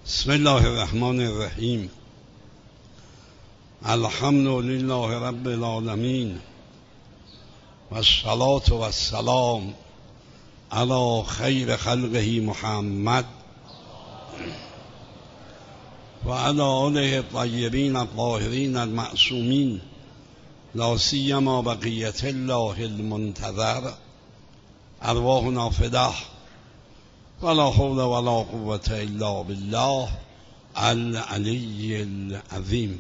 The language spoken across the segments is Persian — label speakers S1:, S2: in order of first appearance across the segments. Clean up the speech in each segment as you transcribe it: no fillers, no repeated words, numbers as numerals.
S1: بسم الله الرحمن الرحیم. الحمد لله رب العالمین و الصلاة و السلام علی خیر خلقه محمد و علی آله الطیبین الطاهرین المعصومین، لا سیما بقیة الله المنتظر. ارواحنا فداه ولا حول ولا قوة الا بالله العلی العظیم.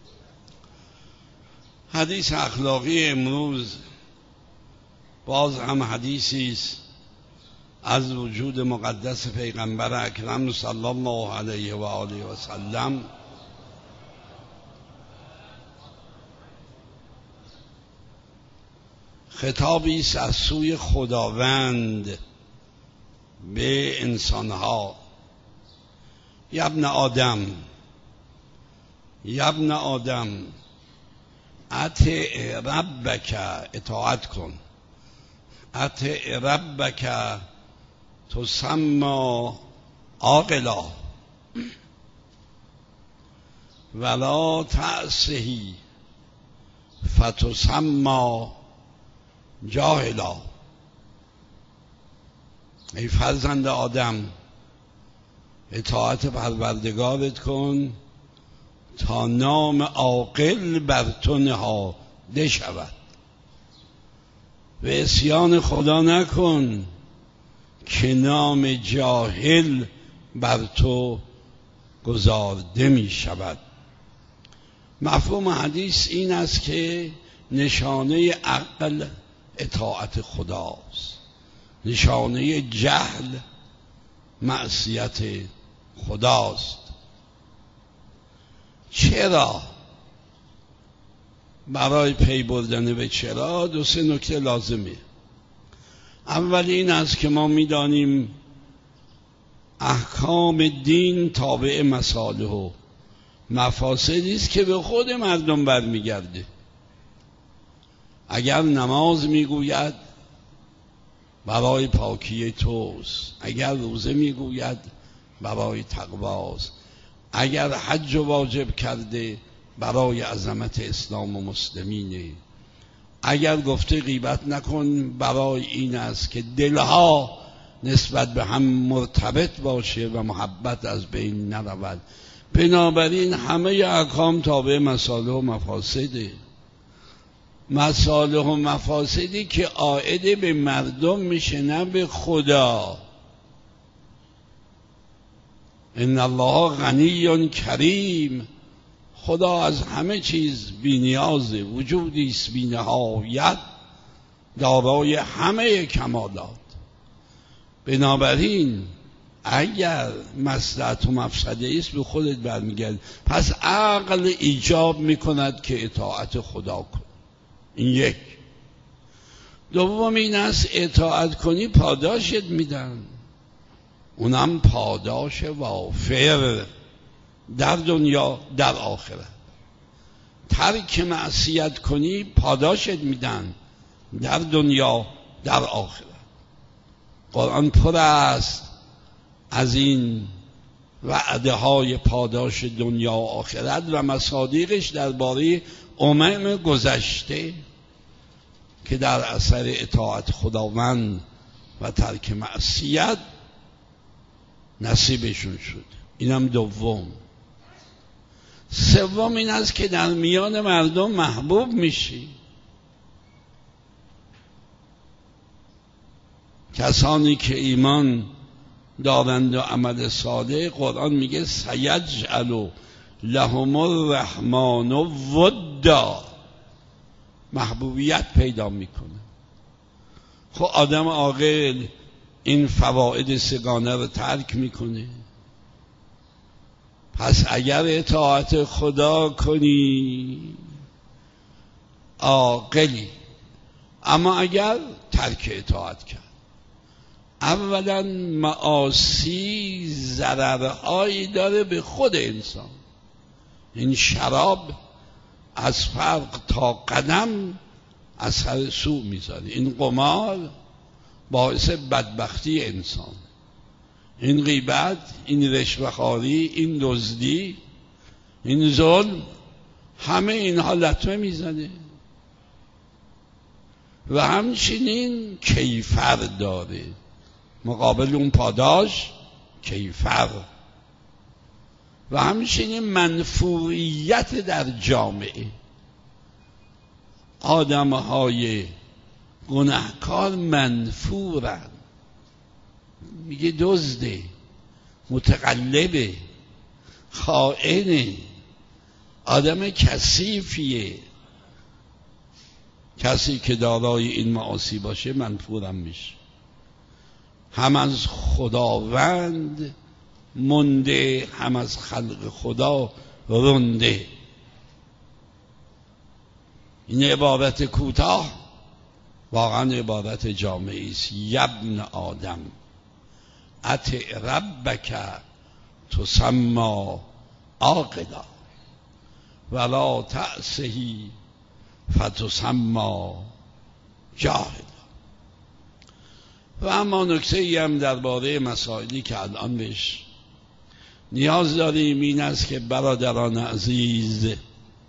S1: حدیث اخلاقی امروز باز هم حدیثی است از وجود مقدس پیغمبر اکرم صلی الله علیه و آله و سلم. خطابی است از سوی خداوند به انسانها. یابن آدم اطع ربک، اطاعت کن. اطع ربک تسمى عاقلا ولا تعصه فتسمى جاهلا. ای فرزند آدم، اطاعت پروردگارت کن تا نام عاقل بر تو نهاده شود و عصیان خدا نکن که نام جاهل بر تو گذارده می شود. مفهوم حدیث این است که نشانه عقل اطاعت خداست، نشانه جهل معصیت خداست. چرا؟ برای پی بردن به چرا دو سه نکته لازمه. اول این است که ما می‌دانیم احکام دین تابع مصالح و مفاسدی است که به خود مردم برمیگرده. اگر نماز میگوید برای پاکی توست، اگر روزه میگوید برای تقواست، اگر حج واجب کرده برای عظمت اسلام و مسلمینه، اگر گفته غیبت نکن برای این است که دلها نسبت به هم مرتبط باشه و محبت از بین نرود. بنابراین همه احکام تابع مصالح و مفاسده. مصالح و مفاسدی که عائد به مردم میشه نه به خدا. ان الله غنی کریم. خدا از همه چیز بی‌نیازه، وجودی است بی‌نهایت، دارای همه کمالات. بنابراین اگر مصلحت و مفسده است به خودت برمیگرد. پس عقل ایجاب میکند که اطاعت خدا کن. این یک. دوم این است اطاعت کنی پاداشت میدن، اونم پاداش وافر در دنیا در آخرت. ترک معصیت کنی پاداشت میدن در دنیا در آخرت. قرآن پر است از این وعده های پاداش دنیا و آخرت و مصادیقش درباره امم گذشته که در اثر اطاعت خداوند و ترک معصیت نصیبشون شد. اینم دوم. سوم این است که در میان مردم محبوب میشی. کسانی که ایمان دارند و عمل صالح، قرآن میگه سیجعل لهم الرحمن ودا، محبوبیت پیدا میکنه. خب آدم عاقل این فواید سگانه رو ترک میکنه. پس اگر اطاعت خدا کنی عاقلی، اما اگر ترک اطاعت کرد، اولا معاصی ضررهایی داره به خود انسان. این شراب از فرق تا قدم اثر سوء میذاره. این قمار باعث بدبختی انسان. این غیبت، این رشوه‌خواری، این دزدی، این ظلم، همه اینها لطمه میزنه و همچنین کیفر داره. مقابل اون پاداش کیفر و همچنین منفوریت در جامعه. آدم‌های گناهکار منفورن، میگه دزده، متقلبه، خائنه، آدم کثیفیه. کسی که دارای این معاصی باشه منفورم میشه. هم از خداوند مونده، هم از خلق خدا رونده. این عبارت کوتاه واقعا عبارت جامعی است. یبن آدم اطع ربک تسمی عاقلا ولا تعصه فتسمی جاهلا. و اما نکته ای هم درباره مسائلی که الان بهش نیاز داریم این است که برادران عزیز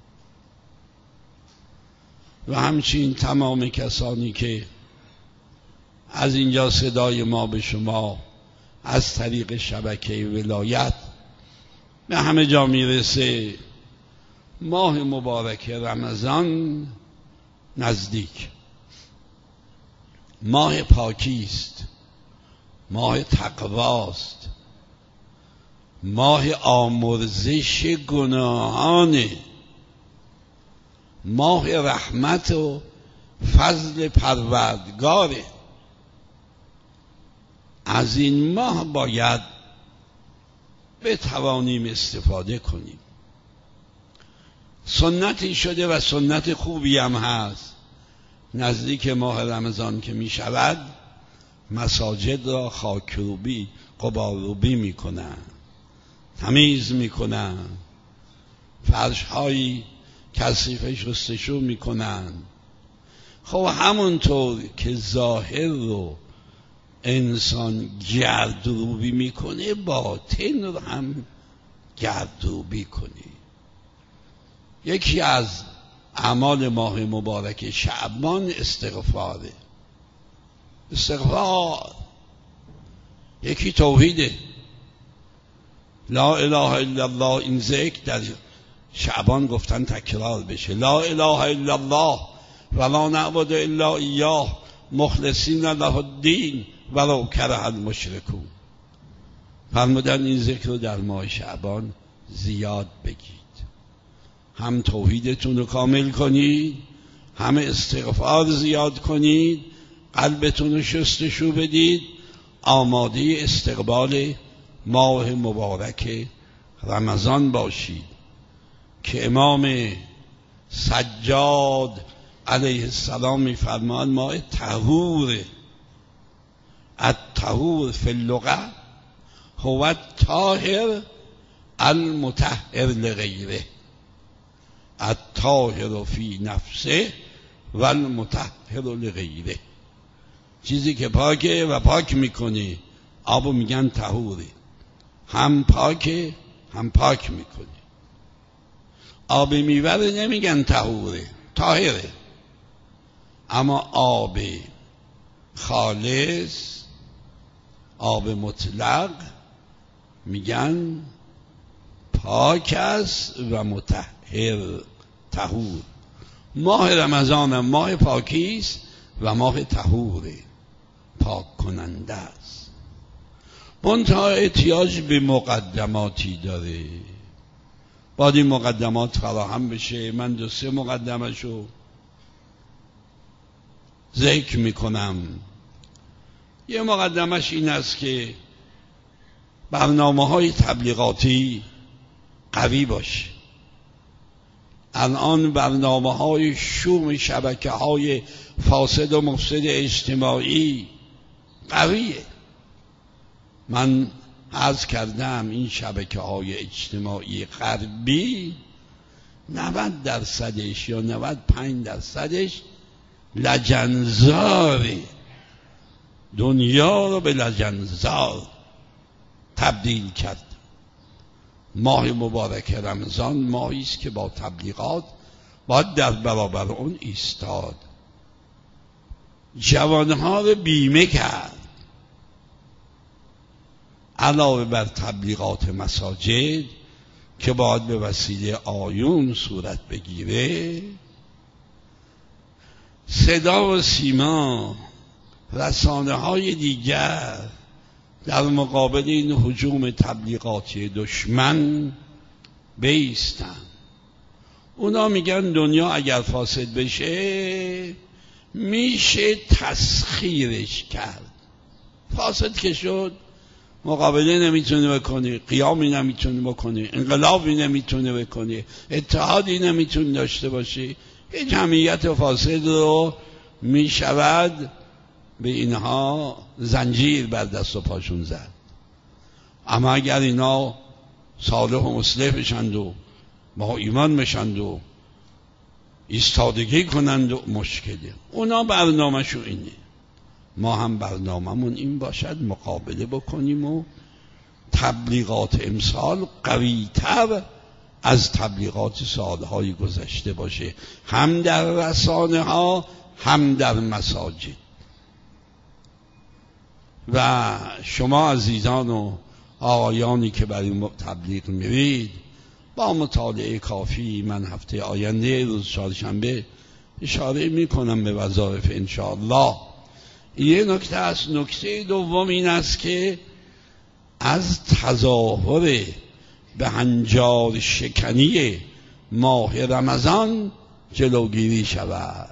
S1: و همچنین تمام کسانی که از اینجا صدای ما به شما از طریق شبکه ولایت به همه جا میرسه، ماه مبارک رمضان نزدیک، ماه پاکی است، ماه تقواست، ماه آمرزش گناهانه، ماه رحمت و فضل پروردگاره. از این ماه باید بتوانیم استفاده کنیم. سنتی شده و سنت خوبی هم هست، نزدیک ماه رمضان که می شود مساجد را خاکروبی، غبارروبی می کنن، تمیز می کنن، فرش‌هایی کثیف شستشو می کنن. خب همونطور که ظاهر رو انسان گردروبی میکنه، باطن رو هم گردروبی کنه. یکی از اعمال ماه مبارک شعبان استغفاره. استغفار یکی توحیده، لا اله الا الله. این ذکر در شعبان گفتن تکرار بشه، لا اله الا الله ولا نعبد الا ایاه مخلصین له الدین ولو کره المشرکون. فرمودن این ذکر رو در ماه شعبان زیاد بگید، هم توحیدتون رو کامل کنید، هم استغفار زیاد کنید، قلبتون رو شستشو بدید، آماده استقبال ماه مبارک رمضان باشید که امام سجاد علیه السلام می‌فرماد ماه طهور. الطهور فی اللغة هو الطاهر المطهر لغیره، الطاهر فی نفسه و المطهر لغیره. چیزی که پاکه و پاک میکنه، آبو میگن طهوره، هم پاکه هم پاک میکنه. آب میوره نمیگن طهوره، طاهره. اما آب خالص، آب مطلق میگن پاک است و مطهر، طهور. ماه رمضان هم ماه پاکی است و ماه طهوره، پاک کننده است. منتها احتیاج به مقدماتی داره، باید این مقدمات فراهم بشه. من 2-3 مقدمشو ذکر میکنم. یه مقدمش این است که برنامه‌های تبلیغاتی قوی باشه. الان برنامه‌های شوم شبکه‌های فاسد و مفسد اجتماعی قویه. من عرض کردم این شبکه‌های اجتماعی غربی 90% یا 95% لجنزاره، دنیا رو به لجنزار تبدیل کرد. ماه مبارک رمضان ماهی است که با تبلیغات باید در برابر اون ایستاد، جوانها رو بیمه کرد. علاوه بر تبلیغات مساجد که باید به وسیله آیون صورت بگیره، صدا و سیما، رسانه های دیگر در مقابل این هجوم تبلیغاتی دشمن بایستن. اونا میگن دنیا اگر فاسد بشه میشه تسخیرش کرد. فاسد که شد مقابله نمیتونه بکنه، قیامی نمیتونه بکنه، انقلابی نمیتونه بکنه، اتحادی نمیتونه داشته باشه. یه جمعیت فاسد رو میشود به اینها زنجیر بر دست و پاشون زد. اما اگر اینا صالح و مصلح بشند و با ایمان بشند و ایستادگی کنند و مشکله. اونا برنامه‌شو اینه، ما هم برنامه‌مون این باشد مقابله بکنیم و تبلیغات امسال قوی‌تر از تبلیغات سالهای گذشته باشه، هم در رسانه ها هم در مساجد. و شما عزیزان و آقایانی که برای تبلیغ میرید با مطالعه کافی، من هفته آینده روز چهارشنبه اشاره میکنم به وظایف انشاءالله. یه نکته است. نکته دوم این است که از تظاهر به هنجار شکنی ماه رمضان جلوگیری شود.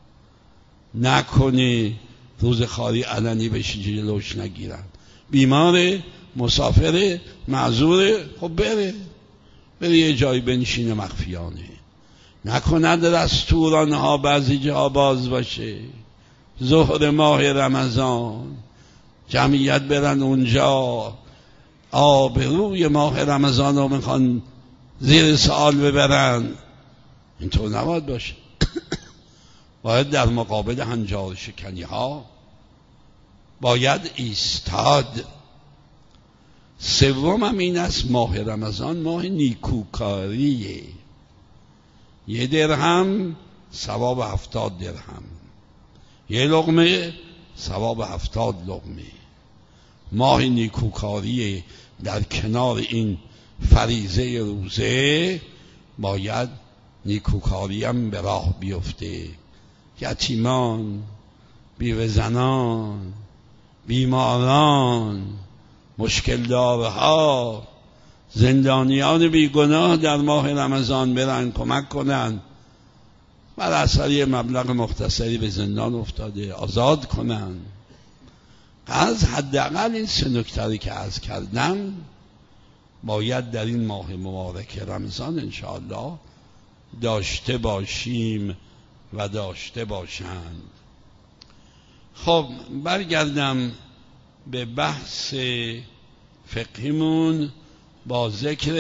S1: نکنه روز خاری علنی بشی جلوش نگیرن. بیمار، مسافر، معذور، خب بره یه جایی بنشینه مخفیانه. نکند رستوران‌ها بعضی جا باز باشه ظهر ماه رمضان، جمعیت برن اونجا آبروی ماه رمضان رو میخوان زیر سوال ببرن. اینطور نباید باشه. باید در مقابل هنجار شکنی ها باید ایستاد. سوم هم این است، ماه رمضان ماه نیکوکاریه. 1 درهم ثواب 70 درهم، 1 لقمه ثواب 70 لقمه. ماه نیکوکاریه. در کنار این فریضه روزه باید نیکوکاری هم به راه بیفته. یتیمان، بیوه زنان، بیماران، مشکل دارها، زندانیان بیگناه در ماه رمضان برن کمک کنن. بر اثر یه مبلغ مختصری به زندان افتاده آزاد کنن. از حداقل این 3 نکته که عرض کردم باید در این ماه مبارک رمضان انشاءالله داشته باشیم و داشته باشند. خب برگردم به بحث فقهیمون با ذکر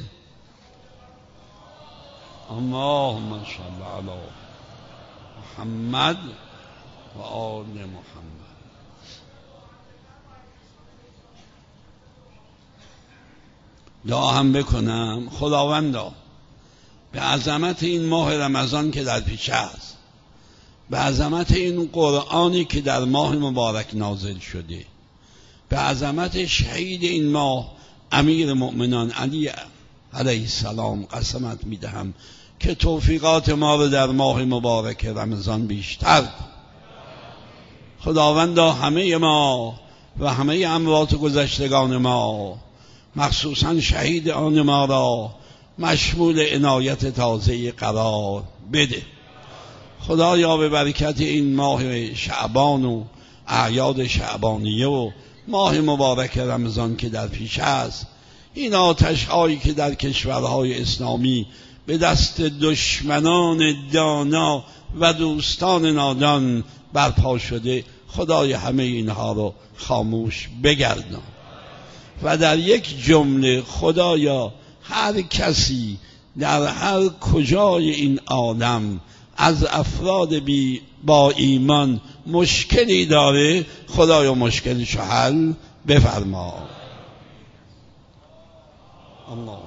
S1: اللهم صل علی محمد و آل محمد. دعا هم بکنم خداوندا به عظمت این ماه رمضان که در پیش است، به عظمت این قرآنی که در ماه مبارک نازل شده، به عظمت شهید این ماه امیر مؤمنان علی علیه السلام قسمت میدهم که توفیقات ما رو در ماه مبارک رمضان بیشتر کن. خداوندا همه ما و همه اموات گذشتگان ما، مخصوصا شهید آن ما را مشمول عنایت تازه قرار بده. خدایا به برکت این ماه شعبان و اعیاد شعبانیه و ماه مبارک رمضان که در پیش است، این آتش هایی که در کشورهای اسلامی به دست دشمنان دانا و دوستان نادان برپا شده، خدای همه اینها رو خاموش بگردان. و در یک جمله خدایا هر کسی در هر کجای این عالم از افراد با ایمان مشکلی داره، خدایا مشکلشو حل بفرما. اللهم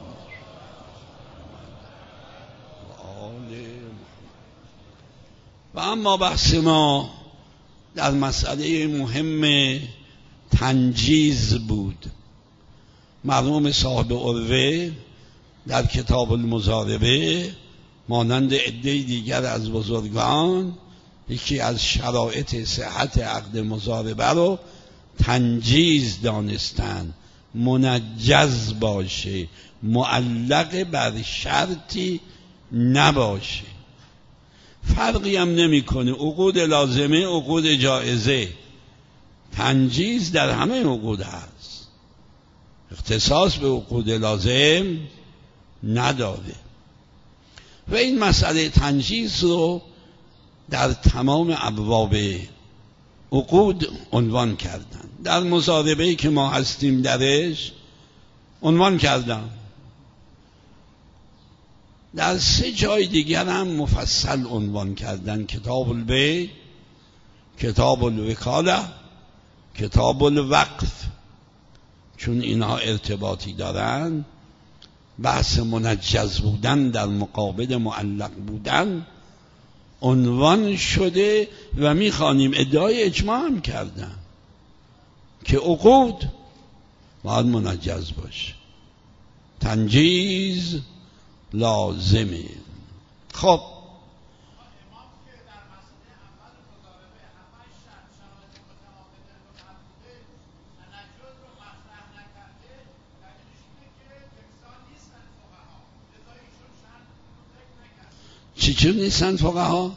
S1: و اما بحث ما در مسئله مهم تنجیز بود. مرحوم صاحب عروه در کتاب المضاربه مانند عده دیگر از بزرگان یکی از شرایط صحت عقد مضاربه رو تنجیز دانستن، منجز باشه، معلق بر شرطی نباشه. فرقی هم نمیکنه عقود لازمه عقود جائزه، تنجیز در همه عقود هست، اختصاص به عقود لازم نداره. و این مسئله تنجیز رو در تمام ابواب عقود عنوان کردن. در مضاربه‌ای که ما هستیم درش عنوان کردن، در 3 جای دیگر هم مفصل عنوان کردن: کتاب البیع، کتاب الوکاله، کتاب الوقف. چون اینها ارتباطی دارن، بحث منجز بودن در مقابل معلق بودن عنوان شده و میخوانیم ادعای اجماع هم کردن که عقود باید منجز باشه، تنجیز لازمه. خب چی نیستن فقها؟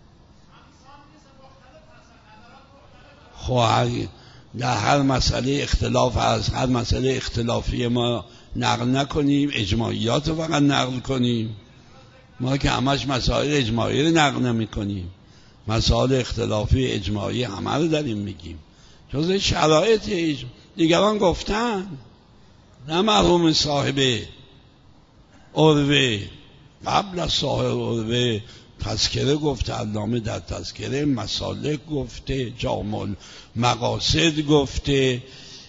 S1: خب در هر مسئله اختلاف هست، هر مسئله اختلافی ما نقل نکنیم، اجماعیات رو فقط نقل کنیم. ما که همش مسائل اجماعی رو نقل نمی کنیم، مسائل اختلافی اجماعی همه رو داریم میگیم. جز شرایط دیگران گفتن، نه مرحوم صاحب عروه قبل از صاحب عروه تذکره گفته، علامه در تذکره مسالک گفته، جامع مقاصد گفته،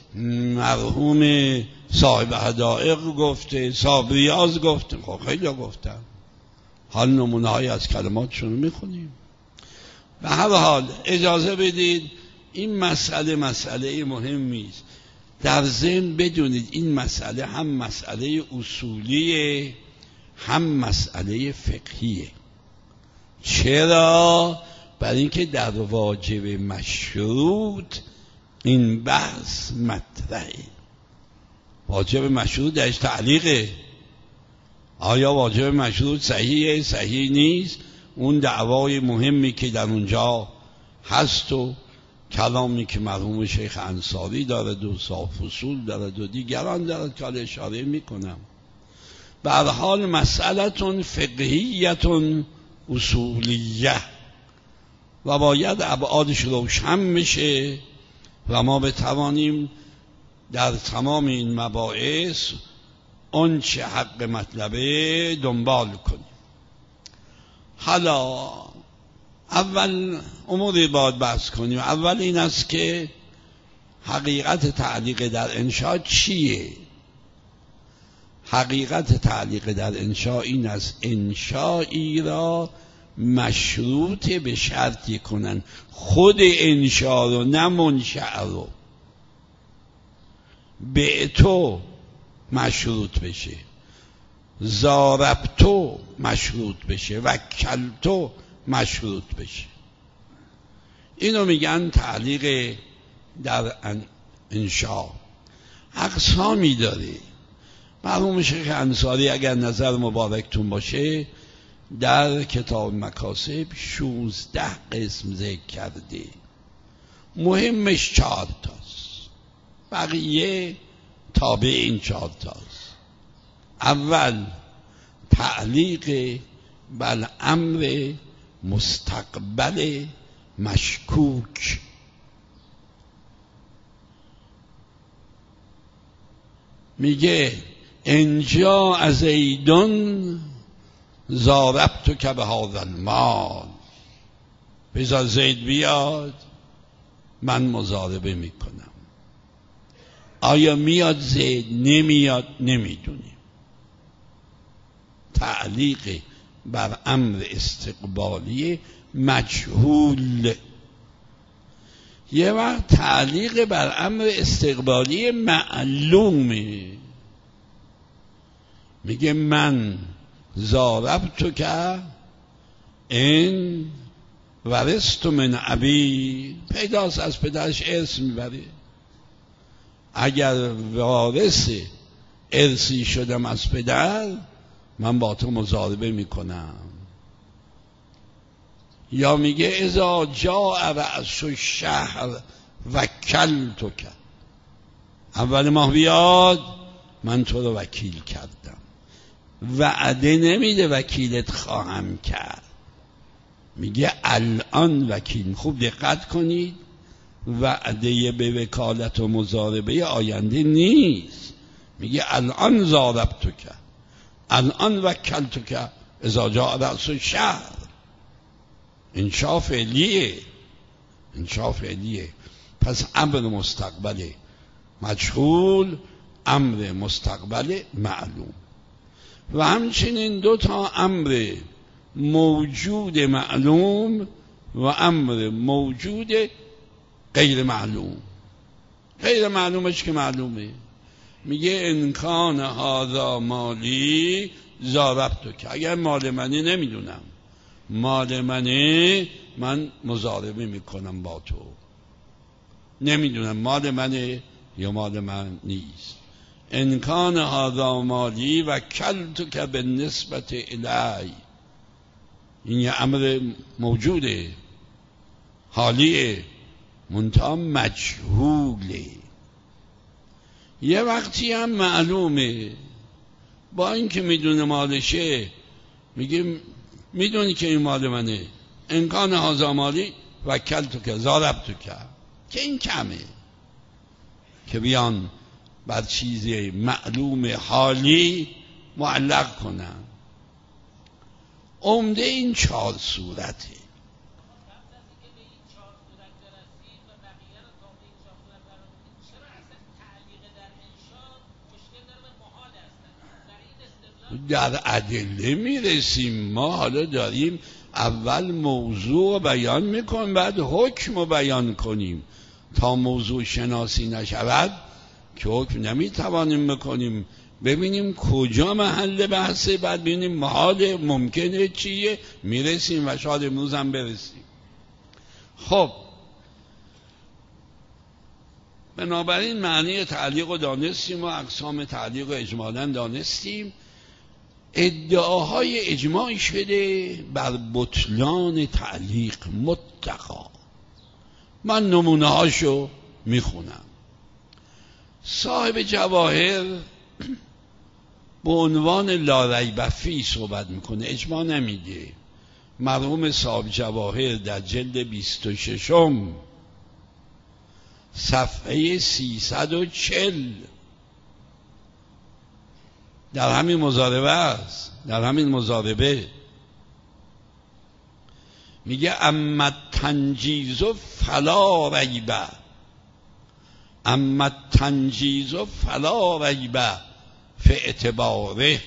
S1: مرحوم صاحب حدائق گفته، صاحب ریاض گفته. خب خیلی گفتن، حال نمونه های از کلماتشون رو میخونیم. به هر حال اجازه بدید این مسئله مهمی است. در ذهن بدونید این مسئله هم مسئله اصولیه هم مسئله فقهیه. چرا؟ برای اینکه در واجب مشروط این بحث مطرحه. واجب مشروط درش تعلیقه. آیا واجب مشروط صحیحه صحیح نیست؟ اون دعوای مهمی که در اونجا هست و کلامی که مرحوم شیخ انصاری دارد و صاحب فصول دارد و دیگران دارد که حال اشاره میکنم. به هر حال مسئلتون فقهیتون اصولیه و باید ابعادش روشن بشه و ما بتوانیم در تمام این مباحث اون چه حق مطلبه دنبال کنیم. حالا اول اموری باید بحث کنیم. اول این است که حقیقت تعلیق در انشاء چیه؟ حقیقت تعلیق در انشاء این است انشایی را مشروط به شرطی کنن، خود انشاء رو نه منشأ رو. بعتو مشروط بشه، ضاربتو مشروط بشه، وکلتو مشروط بشه. اینو میگن تعلیق در انشاء. اقسامی داره. مرحوم شیخ انصاری اگر نظر مبارکتون باشه در کتاب مکاسب 16 قسم ذکر کرده، مهمش 4 تاست، بقیه تابع این 4 تاست. اول تعلیق بر امر مستقبل مشکوک. میگه انجا از زیدون ضاربتو که به هذا المال، بذار زید بیاد من مضاربه میکنم. آیا میاد زید؟ نمیاد؟ نمیدونیم. تعلیق بر امر استقبالی مجهول، یه وقت تعلیق بر امر استقبالی معلومه. میگه من ضربت که این ورثت من ابی، پیداست از پدرش ارث میبره. اگر وارث ارثی شدم از پدر، من با تو مضاربه میکنم. یا میگه اذا جاء رأس الشهر وکلتک، اول ماه بیاد من تو رو وکیل کردم. وعده نمیده وکیلت خواهم کرد، میگه الان وکیل. خوب دقت کنید، وعده به وکالت و مضاربه آینده نیست. میگه الان ضربتک، الان وکلتک اذا جاء رأس الشهر. انشاء فعلیه، انشاء فعلیه. پس امر مستقبل مجهول، امر مستقبل معلوم. و همچنین دو تا امر موجود معلوم و امر موجود غیر معلوم. غیر معلومش که معلومه، میگه ان کان هذا مالی ضربتک، اگر مال منه نمیدونم، مال منه من مضاربه میکنم با تو، نمیدونم مال منه یا مال من نیست. ان کان هذا مالی وکلتک بالنسبت الی، این یه امر موجوده، حالیه، منتها مجهوله. یه وقتی هم معلومه، با اینکه میدونه مالشه، میگه میدونی که این مال منه، ان کان هذا مالی وکلتک ضربتک، که این کمه که بیان بر چیز معلوم حالی معلق کنن. عمده این 4 صورته. در ادله میرسیم. ما حالا داریم اول موضوع بیان میکنیم، بعد حکم رو بیان کنیم. تا موضوع شناسی نشود که حکم نمیتوانیم بکنیم. ببینیم کجا محل بحثه، بعد ببینیم محال ممکنه چیه، میرسیم و شاید امروز هم برسیم. خب بنابراین معنی تعلیق رو دانستیم و اقسام تعلیق رو اجمالاً دانستیم. ادعاهای اجماعی شده بر بطلان تعلیق مطلقا. من نمونه هاشو میخونم. صاحب جواهر به عنوان لا ریب فیه صحبت میکنه، اجماع نمیگه. مرحوم صاحب جواهر در جلد 26 صفحه 340 در همین مضاربه است، در همین مضاربه میگه اما تنجیز فلا ریب، اما تنجیز فلا ریب فی اعتباره.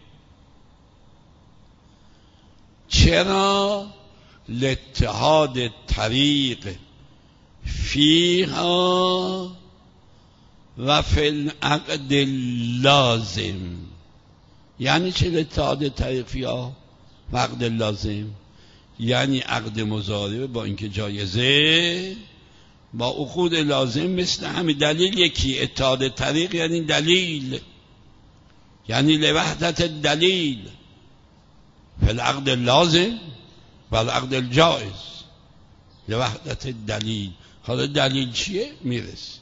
S1: چرا؟ لاتحاد طریق فیها و فی العقد لازم. یعنی چه اتحاد طریق فیها و عقد لازم؟ یعنی عقد مضاربه با اینکه جایزه، با عقود لازم مثل همین. دلیل یکی، اتحاد طریق یعنی دلیل، یعنی لوحدت الدلیل فی العقد اللازم و العقد الجائز، لوحدت الدلیل. حالا دلیل چیه؟ میرس.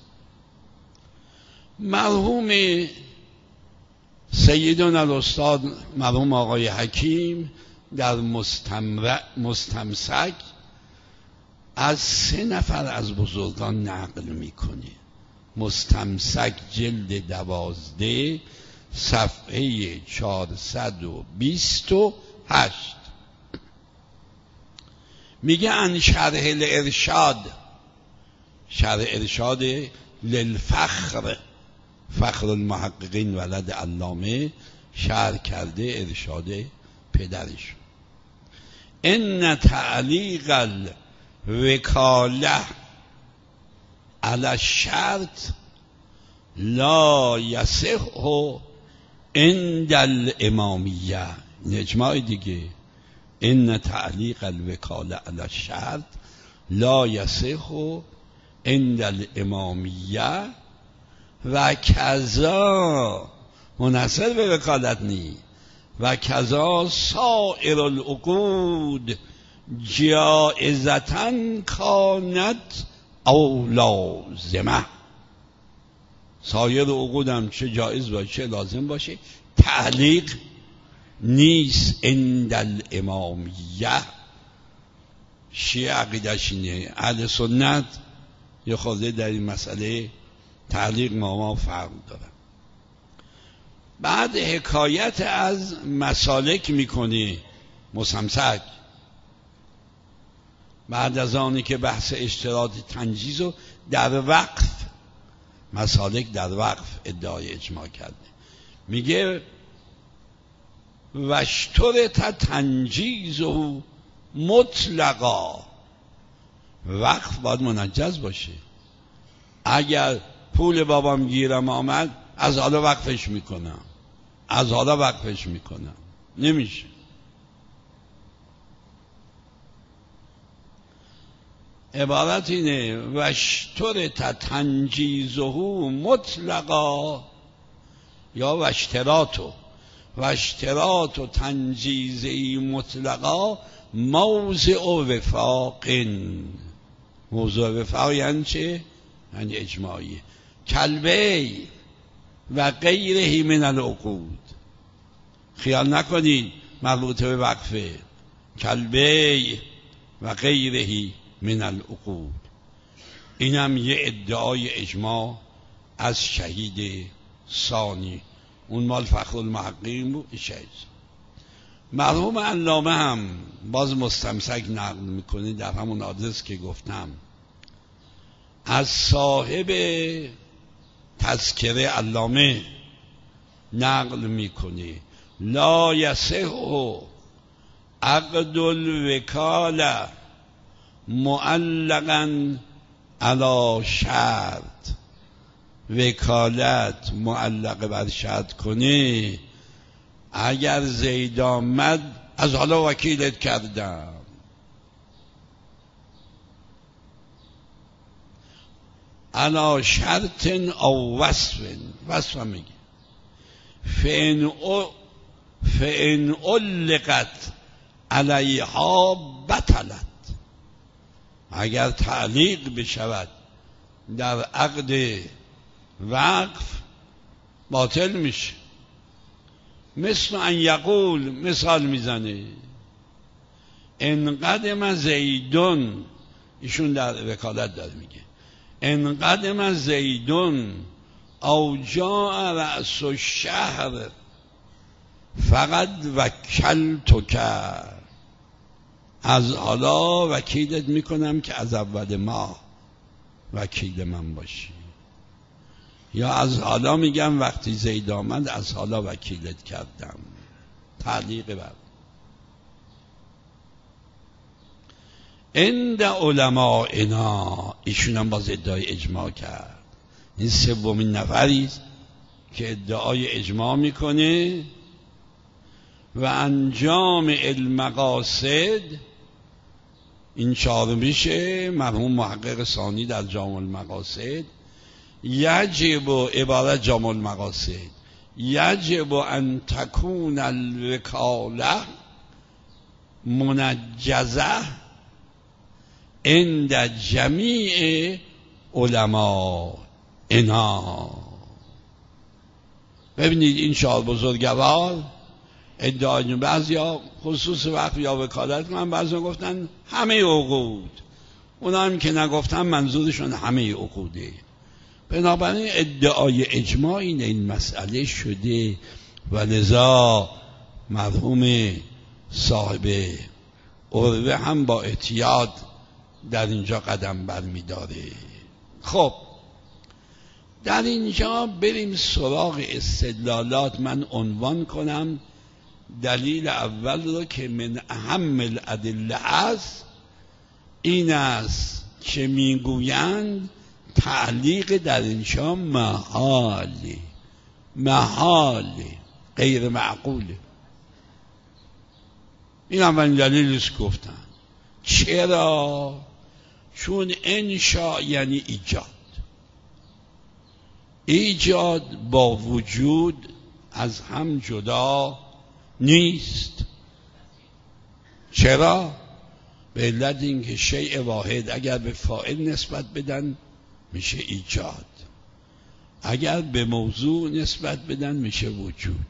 S1: مرحوم سیدنا الاستاد مرحوم آقای حکیم در مستمسک از 3 نفر از بزرگان نقل میکنه. مستمسک جلد 12 صفحه 428 میگه ان شرح الارشاد، شرح ارشاد للفخر، فخر المحققین ولد علامه شرح کرده ارشاد پدرش. ان تعلیق الوکاله علی الشرط لا یصح عند الامامیه. اجماع دیگه. ان تعلیق الوکاله علی الشرط لا یصح عند الامامیه و کذا منحصر به وکالت نی و کذا سائر العقود جائزتن کانت او لازمه. سایر عقود هم چه جایز باشه چه لازم باشه تعلیق نیست عند الامامیه. شیعه عقیدش اینه، اهل سنت یه خورده در این مسئله تعلیق ما فرق داره. بعد حکایت از مسالک میکنه مستمسک بعد از آنی که بحث اشتراط تنجیز رو در وقف مسالک در وقف ادعای اجماع کرده. میگه واشترط تنجیزه مطلقا. وقف باید منجز باشه. اگر پول بابام گیرم آمد از حالا وقفش میکنم، از حالا وقفش میکنم، نمیشه. عبارت اینه واشترط تنجیزه مطلقا یا واشتراط و تنجیزه مطلقا موضع وفاق. موضع وفاق یعنی چه؟ یعنی اجماعیه. کلبی و غیره من العقود. خیال نکنید مربوطه به وقفه. کلبی و غیره من العقود. اینم یه ادعای اجماع از شهید ثانی. اون مال فخر المحققین بود. شهید مرحوم علامه هم باز مستمسک نقل میکنه در همون آدرس که گفتم از صاحب تذکره علامه نقل میکنه لا یصح عقد الوکاله معلقا علی شرط. وکالت معلق بر شرط کنه اگر زید آمد از حالا وکیلت کردم. علی شرط او وصف میگه فان علقت علیها بطلت. اگر تعلیق بشود در عقد وقف باطل میشه. مثل ان یقول، مثال میزنه ان قدم زیدون، ایشون در وکالت داره میگه ان قدم زیدون او جاء رأس الشهر فقط وکلتک. از حالا وکیلت میکنم که از اول ماه وکیل من باشی. یا از حالا میگم وقتی زید آمد از حالا وکیلت کردم. تعلیق بر عند علمائنا. ایشون هم باز ادعای اجماع کرد. این سومین نفری که ادعای اجماع میکنه. و انجام المقاصد، این چهارمیشه مرحوم محقق ثانی در جامع المقاصد. یجب عبارت جامع المقاصد یجب ان تکون الوکاله منجزه عند جمیع علماء اینا. ببینید این چهار بزرگوار ادعای بعضیا خصوص وقف یا وکالت کنن، بعضیا گفتن همه عقود، اونا هم که نگفتن منظورشون همه عقوده. بنابراین ادعای اجماع این مسئله شده و لذا مرحوم صاحب عروه هم با احتیاط در اینجا قدم برمی‌داره. خب در اینجا بریم سراغ استدلالات. من عنوان کنم دلیل اول رو که من اهم الادله است این است که میگویند تعلیق در انشا محاله غیر معقوله. این اولین دلیلش گفتن. چرا؟ چون انشا یعنی ایجاد با وجود از هم جدا نیست. چرا؟ به علت اینکه شیء واحد اگر به فاعل نسبت بدن میشه ایجاد، اگر به موضوع نسبت بدن میشه وجود.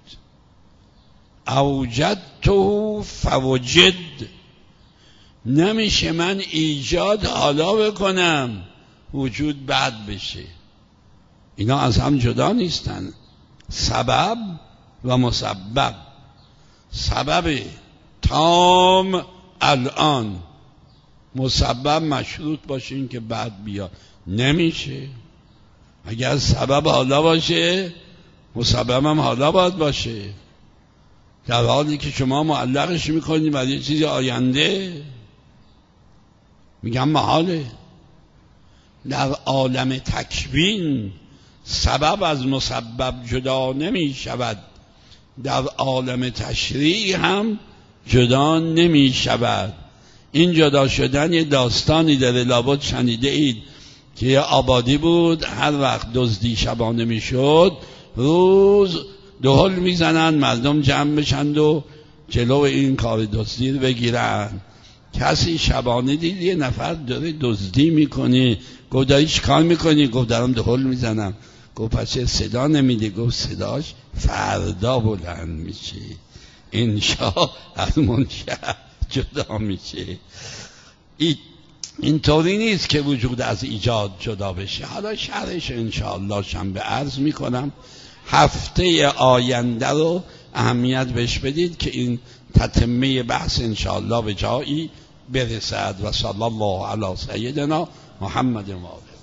S1: اوجدته فوجد، نمیشه من ایجاد حالا بکنم وجود بعد بشه. اینا از هم جدا نیستن. سبب و مسبب. سبب تام الان، مسبب مشروط باشه این که بعد بیاد، نمیشه. اگر سبب حالا باشه مسبب هم حالا باید باشه، در حالی که شما معلقش میکنید برای یه چیز آینده. میگم محاله. در عالم تکوین سبب از مسبب جدا نمی شود، در عالم تشریع هم جدا نمی شود. این جدا شدن یه داستانی داره، لابد شنیده اید که یه آبادی بود، هر وقت دزدی شبانه می شد روز دهل می زنن مردم جمع بشند و جلو این کار دزدی رو بگیرن. کسی شبانه دید یه نفر داره دزدی میکنه، گفت داری چی کار میکنی؟ گفت دارم دهل میزنم. گفت پس صدا نمیده؟ گفت صداش فردا بلند میشه، انشا از منشأ جدا میشه. اینطوری نیست که وجود از ایجاد جدا بشه. حالا شرحش انشاءالله شنبه عرض میکنم. هفته آینده رو اهمیت بهش بدید که این تتمه بحث انشاءالله به جایی برسد. و صلی الله علی سیدنا محمد و آله.